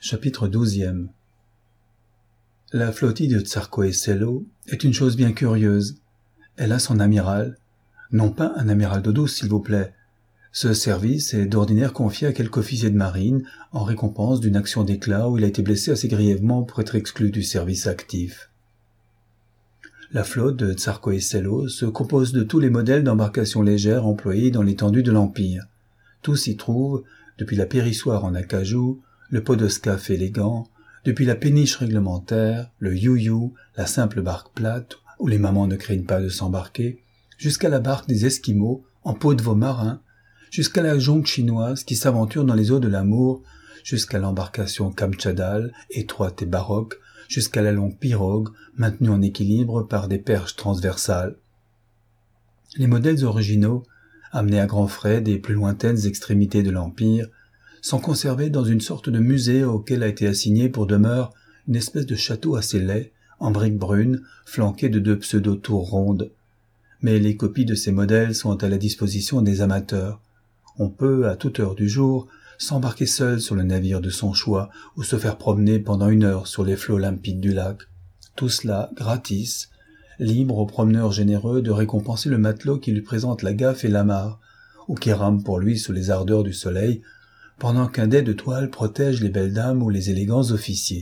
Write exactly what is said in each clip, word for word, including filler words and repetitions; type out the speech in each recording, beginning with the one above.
Chapitre douzième. La flottille de Tsarskoe-Selo est une chose bien curieuse. Elle a son amiral, non pas un amiral d'eau douce, s'il vous plaît. Ce service est d'ordinaire confié à quelque officier de marine en récompense d'une action d'éclat où il a été blessé assez grièvement pour être exclu du service actif. La flotte de Tsarskoe-Selo se compose de tous les modèles d'embarcations légères employés dans l'étendue de l'Empire. Tous s'y trouvent, depuis la périssoire en acajou, le podoscaphe élégant, depuis la péniche réglementaire, le you-you, la simple barque plate, où les mamans ne craignent pas de s'embarquer, jusqu'à la barque des Esquimaux, en peau de veau marin, jusqu'à la jonque chinoise qui s'aventure dans les eaux de l'amour, jusqu'à l'embarcation kamtchadal, étroite et baroque, jusqu'à la longue pirogue, maintenue en équilibre par des perches transversales. Les modèles originaux, amenés à grands frais des plus lointaines extrémités de l'Empire, sont conservés dans une sorte de musée auquel a été assigné pour demeure une espèce de château assez laid, en briques brunes, flanqué de deux pseudo-tours rondes. Mais les copies de ces modèles sont à la disposition des amateurs. On peut, à toute heure du jour, s'embarquer seul sur le navire de son choix ou se faire promener pendant une heure sur les flots limpides du lac. Tout cela gratis, libre aux promeneurs généreux de récompenser le matelot qui lui présente la gaffe et l'amarre, ou qui rame pour lui sous les ardeurs du soleil, pendant qu'un dais de toile protège les belles dames ou les élégants officiers.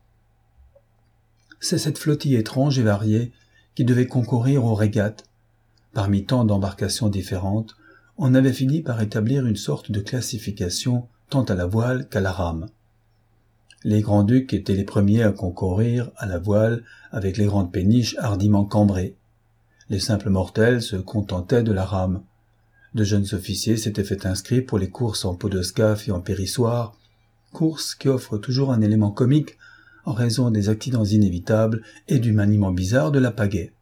C'est cette flottille étrange et variée qui devait concourir aux régates. Parmi tant d'embarcations différentes, on avait fini par établir une sorte de classification tant à la voile qu'à la rame. Les grands-ducs étaient les premiers à concourir à la voile avec les grandes péniches hardiment cambrées. Les simples mortels se contentaient de la rame. De jeunes officiers s'étaient fait inscrire pour les courses en podoscaphe et en périssoire, courses qui offrent toujours un élément comique en raison des accidents inévitables et du maniement bizarre de la pagaie.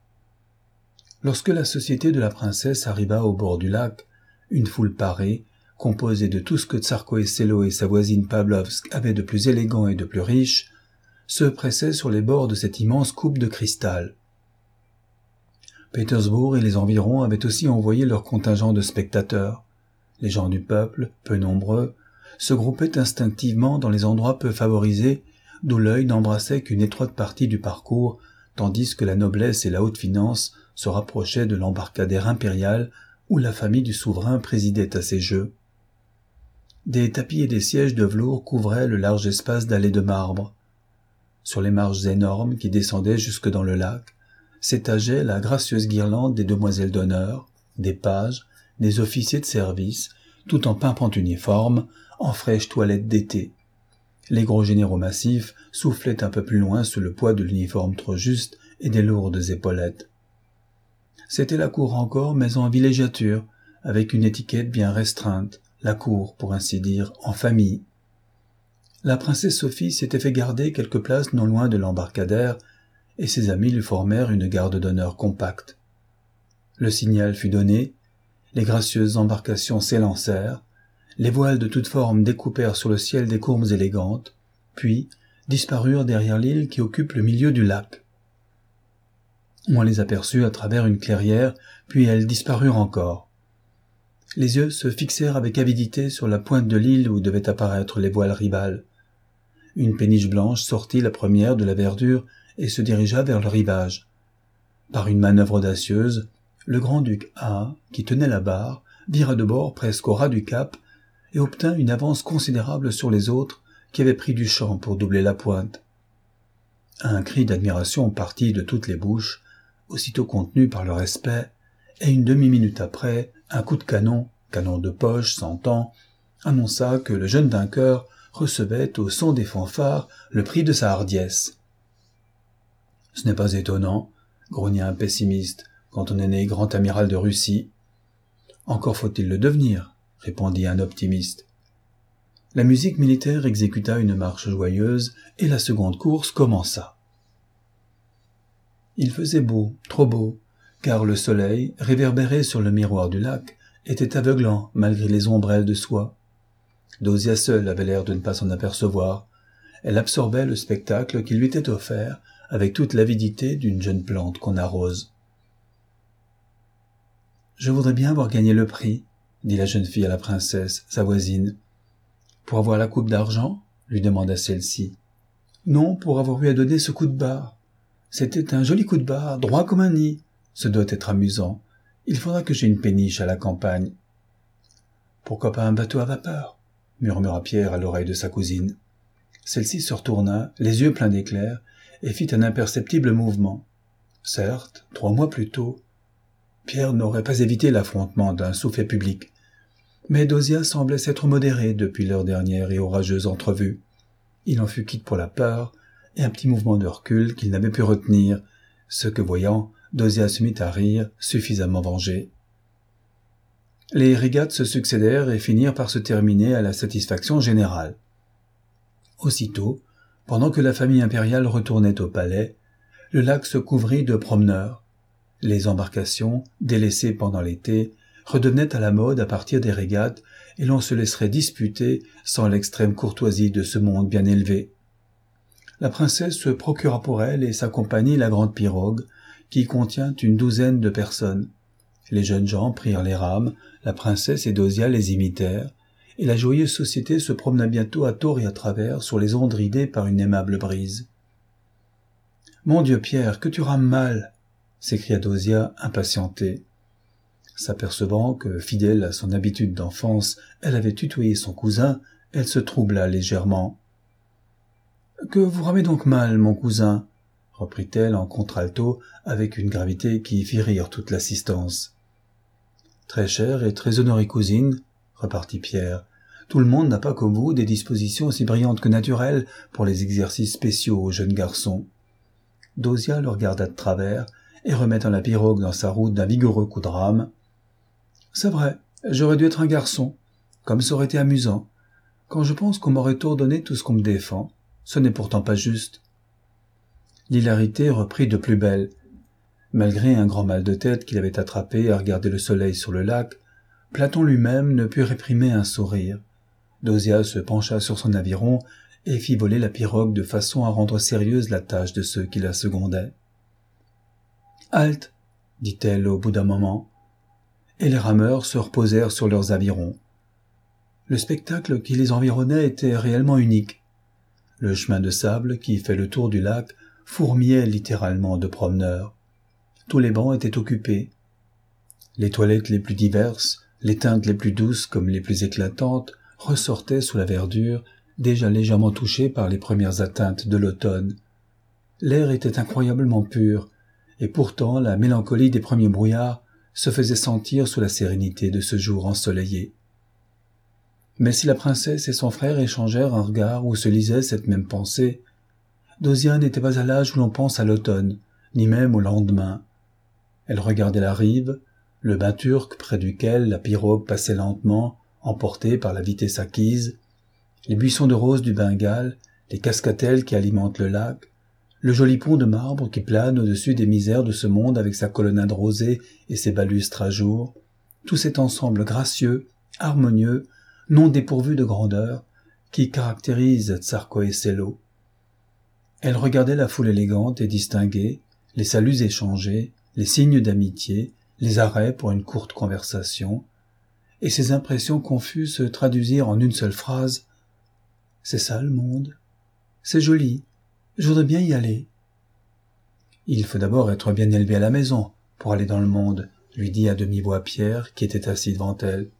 Lorsque la société de la princesse arriva au bord du lac, une foule parée, composée de tout ce que Tsarskoe-Selo et sa voisine Pavlovsk avaient de plus élégant et de plus riche, se pressait sur les bords de cette immense coupe de cristal. Pétersbourg et les environs avaient aussi envoyé leur contingent de spectateurs. Les gens du peuple, peu nombreux, se groupaient instinctivement dans les endroits peu favorisés, d'où l'œil n'embrassait qu'une étroite partie du parcours, tandis que la noblesse et la haute finance se rapprochaient de l'embarcadère impérial où la famille du souverain présidait à ces jeux. Des tapis et des sièges de velours couvraient le large espace d'allées de marbre. Sur les marches énormes qui descendaient jusque dans le lac, s'étageait la gracieuse guirlande des demoiselles d'honneur, des pages, des officiers de service, tout en pimpant uniforme, en fraîche toilette d'été. Les gros généraux massifs soufflaient un peu plus loin sous le poids de l'uniforme trop juste et des lourdes épaulettes. C'était la cour encore, mais en villégiature, avec une étiquette bien restreinte, la cour, pour ainsi dire, en famille. La princesse Sophie s'était fait garder quelques places non loin de l'embarcadère, et ses amis lui formèrent une garde d'honneur compacte. Le signal fut donné, les gracieuses embarcations s'élancèrent, les voiles de toutes formes découpèrent sur le ciel des courbes élégantes, puis disparurent derrière l'île qui occupe le milieu du lac. On les aperçut à travers une clairière, puis elles disparurent encore. Les yeux se fixèrent avec avidité sur la pointe de l'île où devaient apparaître les voiles rivales. Une péniche blanche sortit la première de la verdure et se dirigea vers le rivage. Par une manœuvre audacieuse, le grand-duc A, qui tenait la barre, vira de bord presque au ras du cap et obtint une avance considérable sur les autres qui avaient pris du champ pour doubler la pointe. Un cri d'admiration partit de toutes les bouches, aussitôt contenu par le respect, et une demi-minute après, un coup de canon, canon de poche, s'entend, annonça que le jeune vainqueur recevait au son des fanfares le prix de sa hardiesse. « Ce n'est pas étonnant, » grogna un pessimiste, « quand on est né grand amiral de Russie. »« Encore faut-il le devenir, » répondit un optimiste. La musique militaire exécuta une marche joyeuse et la seconde course commença. Il faisait beau, trop beau, car le soleil, réverbéré sur le miroir du lac, était aveuglant malgré les ombrelles de soie. Dosia seule avait l'air de ne pas s'en apercevoir. Elle absorbait le spectacle qui lui était offert avec toute l'avidité d'une jeune plante qu'on arrose. « Je voudrais bien avoir gagné le prix, dit la jeune fille à la princesse, sa voisine. « Pour avoir la coupe d'argent » lui demanda celle-ci. Non, pour avoir eu à donner ce coup de barre. C'était un joli coup de barre, droit comme un nid. Ce doit être amusant. Il faudra que j'aie une péniche à la campagne. Pourquoi pas un bateau à vapeur? Murmura Pierre à l'oreille de sa cousine. Celle-ci se retourna, les yeux pleins d'éclairs, et fit un imperceptible mouvement. Certes, trois mois plus tôt, Pierre n'aurait pas évité l'affrontement d'un sous-fait public, mais Dosia semblait s'être modéré depuis leur dernière et orageuse entrevue. Il en fut quitte pour la peur et un petit mouvement de recul qu'il n'avait pu retenir, ce que voyant, Dosia se mit à rire, suffisamment vengé. Les régates se succédèrent et finirent par se terminer à la satisfaction générale. Aussitôt, pendant que la famille impériale retournait au palais, le lac se couvrit de promeneurs. Les embarcations, délaissées pendant l'été, redevenaient à la mode à partir des régates et l'on se laisserait disputer sans l'extrême courtoisie de ce monde bien élevé. La princesse se procura pour elle et sa compagnie la grande pirogue, qui contient une douzaine de personnes. Les jeunes gens prirent les rames, la princesse et Dosia les imitèrent, et la joyeuse société se promena bientôt à tort et à travers sur les ondes ridées par une aimable brise. « Mon Dieu, Pierre, que tu rames mal !» s'écria Dosia, impatientée. S'apercevant que, fidèle à son habitude d'enfance, elle avait tutoyé son cousin, elle se troubla légèrement. « Que vous ramez donc mal, mon cousin ?» reprit-elle en contre-alto avec une gravité qui fit rire toute l'assistance. « Très chère et très honorée cousine, » repartit Pierre, « tout le monde n'a pas comme vous des dispositions aussi brillantes que naturelles pour les exercices spéciaux aux jeunes garçons. » Dosia le regarda de travers et remettant la pirogue dans sa route d'un vigoureux coup de rame. « C'est vrai, j'aurais dû être un garçon, comme ça aurait été amusant. Quand je pense qu'on m'aurait ordonné tout ce qu'on me défend, ce n'est pourtant pas juste. » L'hilarité reprit de plus belle. Malgré un grand mal de tête qu'il avait attrapé à regarder le soleil sur le lac, Platon lui-même ne put réprimer un sourire. Dosia se pencha sur son aviron et fit voler la pirogue de façon à rendre sérieuse la tâche de ceux qui la secondaient. « Halte !» dit-elle au bout d'un moment, et les rameurs se reposèrent sur leurs avirons. Le spectacle qui les environnait était réellement unique. Le chemin de sable qui fait le tour du lac fourmillait littéralement de promeneurs. Tous les bancs étaient occupés. Les toilettes les plus diverses, les teintes les plus douces comme les plus éclatantes, ressortaient sous la verdure, déjà légèrement touchée par les premières atteintes de l'automne. L'air était incroyablement pur, et pourtant la mélancolie des premiers brouillards se faisait sentir sous la sérénité de ce jour ensoleillé. Mais si la princesse et son frère échangèrent un regard où se lisait cette même pensée, Dosia n'était pas à l'âge où l'on pense à l'automne, ni même au lendemain. Elle regardait la rive, le bain turc près duquel la pirogue passait lentement, emportée par la vitesse acquise, les buissons de roses du Bengale, les cascatelles qui alimentent le lac, le joli pont de marbre qui plane au-dessus des misères de ce monde avec sa colonnade rosée et ses balustres à jour, tout cet ensemble gracieux, harmonieux, non dépourvu de grandeur, qui caractérise Tsarko et Sello. Elle regardait la foule élégante et distinguée, les saluts échangés, les signes d'amitié, les arrêts pour une courte conversation, et ses impressions confuses se traduisirent en une seule phrase. « C'est ça le monde. C'est joli. Je voudrais bien y aller. »« Il faut d'abord être bien élevé à la maison pour aller dans le monde, » lui dit à demi-voix Pierre, qui était assis devant elle.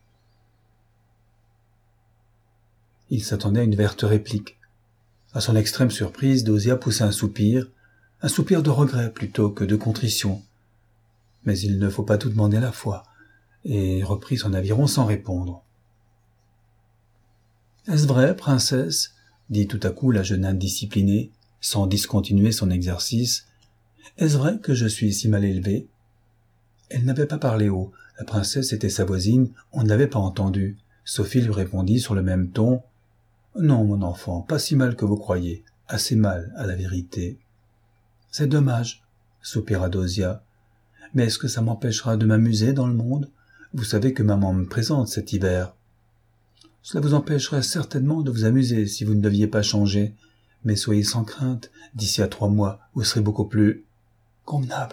Il s'attendait à une verte réplique. À son extrême surprise, Dosia poussa un soupir, un soupir de regret plutôt que de contrition. Mais il ne faut pas tout demander à la fois, et reprit son aviron sans répondre. « Est-ce vrai, princesse ?» dit tout à coup la jeune indisciplinée, sans discontinuer son exercice. « Est-ce vrai que je suis si mal élevée ?» Elle n'avait pas parlé haut, la princesse était sa voisine, on ne l'avait pas entendue. Sophie lui répondit sur le même ton. « Non, mon enfant, pas si mal que vous croyez, assez mal, à la vérité. »« C'est dommage, » soupira Dosia. « Mais est-ce que ça m'empêchera de m'amuser dans le monde ? Vous savez que maman me présente cet hiver. »« Cela vous empêcherait certainement de vous amuser si vous ne deviez pas changer, mais soyez sans crainte, d'ici à trois mois, vous serez beaucoup plus... convenable. »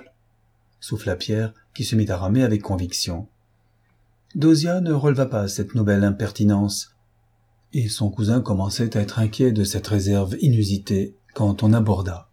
souffla Pierre, qui se mit à ramer avec conviction. Dosia ne releva pas cette nouvelle impertinence. et son cousin commençait à être inquiet de cette réserve inusitée quand on aborda.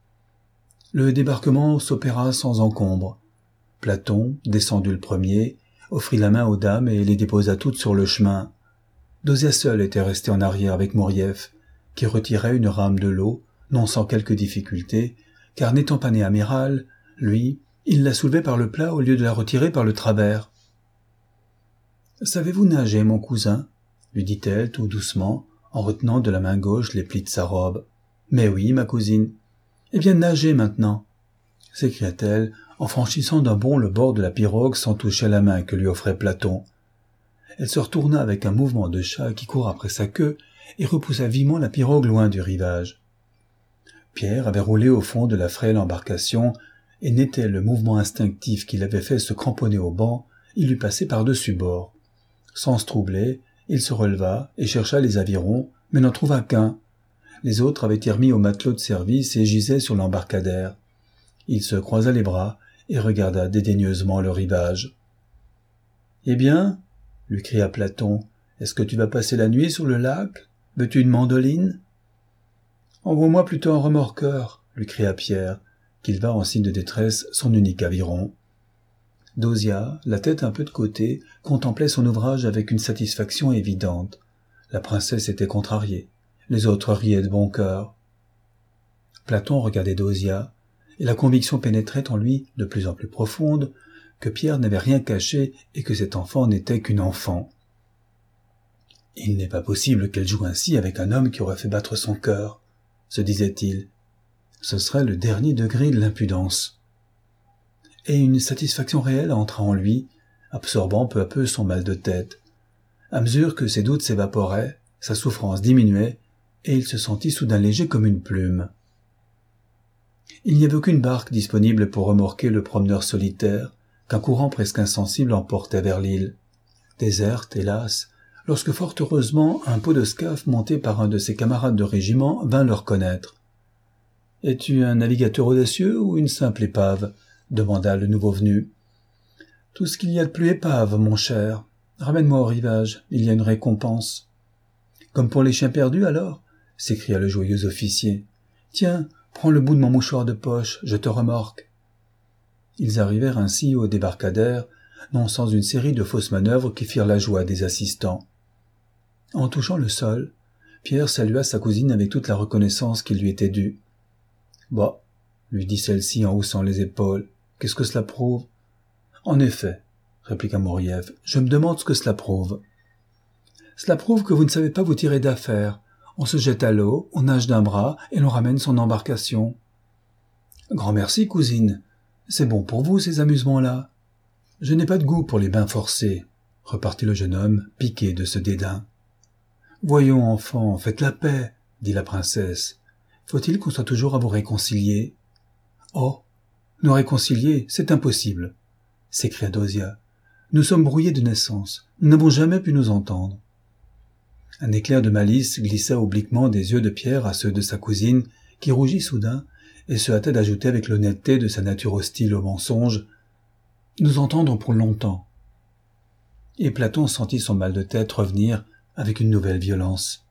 Le débarquement s'opéra sans encombre. Platon, descendu le premier, offrit la main aux dames et les déposa toutes sur le chemin. Dosia seul était resté en arrière avec Mourieff, qui retirait une rame de l'eau, non sans quelque difficulté, car n'étant pas né amiral, lui, il la soulevait par le plat au lieu de la retirer par le travers. « Savez-vous nager, mon cousin ?» lui dit-elle tout doucement, en retenant de la main gauche les plis de sa robe. « Mais oui, ma cousine. »« Eh bien, nagez maintenant !» s'écria-t-elle, en franchissant d'un bond le bord de la pirogue sans toucher la main que lui offrait Platon. Elle se retourna avec un mouvement de chat qui court après sa queue et repoussa vivement la pirogue loin du rivage. Pierre avait roulé au fond de la frêle embarcation et n'était le mouvement instinctif qui l'avait fait se cramponner au banc, il lui passait par-dessus bord. Sans se troubler, il se releva et chercha les avirons, mais n'en trouva qu'un. Les autres avaient été remis aux matelots de service et gisaient sur l'embarcadère. Il se croisa les bras et regarda dédaigneusement le rivage. « Eh bien ?» lui cria Platon. « Est-ce que tu vas passer la nuit sur le lac? Veux-tu une mandoline ?»« Envoie-moi plutôt un remorqueur, » lui cria Pierre, qu'il va en signe de détresse son unique aviron. Dosia, la tête un peu de côté, contemplait son ouvrage avec une satisfaction évidente. La princesse était contrariée. Les autres riaient de bon cœur. Platon regardait Dosia, et la conviction pénétrait en lui, de plus en plus profonde, que Pierre n'avait rien caché et que cet enfant n'était qu'une enfant. Il n'est pas possible qu'elle joue ainsi avec un homme qui aurait fait battre son cœur, se disait-il. Ce serait le dernier degré de l'impudence. Et une satisfaction réelle entra en lui, absorbant peu à peu son mal de tête. À mesure que ses doutes s'évaporaient, sa souffrance diminuait, et il se sentit soudain léger comme une plume. Il n'y avait aucune barque disponible pour remorquer le promeneur solitaire, qu'un courant presque insensible emportait vers l'île. Déserte, hélas, lorsque fort heureusement un podescaphe monté par un de ses camarades de régiment vint le reconnaître. « Es-tu un navigateur audacieux ou une simple épave ?» demanda le nouveau venu. « Tout ce qu'il y a de plus épave, mon cher. Ramène-moi au rivage, il y a une récompense. »« Comme pour les chiens perdus, alors ?» s'écria le joyeux officier. « Tiens, prends le bout de mon mouchoir de poche, je te remorque. » Ils arrivèrent ainsi au débarcadère, non sans une série de fausses manœuvres qui firent la joie des assistants. En touchant le sol, Pierre salua sa cousine avec toute la reconnaissance qui lui était due. « Bah, » lui dit celle-ci en haussant les épaules, « qu'est-ce que cela prouve ?»« En effet, » répliqua Mourieff, « je me demande ce que cela prouve. »« Cela prouve que vous ne savez pas vous tirer d'affaire. On se jette à l'eau, on nage d'un bras et l'on ramène son embarcation. »« Grand merci, cousine. C'est bon pour vous, ces amusements-là. »« Je n'ai pas de goût pour les bains forcés, » repartit le jeune homme, piqué de ce dédain. « Voyons, enfant, faites la paix, » dit la princesse. « Faut-il qu'on soit toujours à vous réconcilier ?»« Oh, nous réconcilier, c'est impossible, » s'écria Dosia. « Nous sommes brouillés de naissance, nous n'avons jamais pu nous entendre. » Un éclair de malice glissa obliquement des yeux de Pierre à ceux de sa cousine, qui rougit soudain, et se hâta d'ajouter avec l'honnêteté de sa nature hostile au mensonge « nous entendre pour longtemps. » Et Platon sentit son mal de tête revenir avec une nouvelle violence.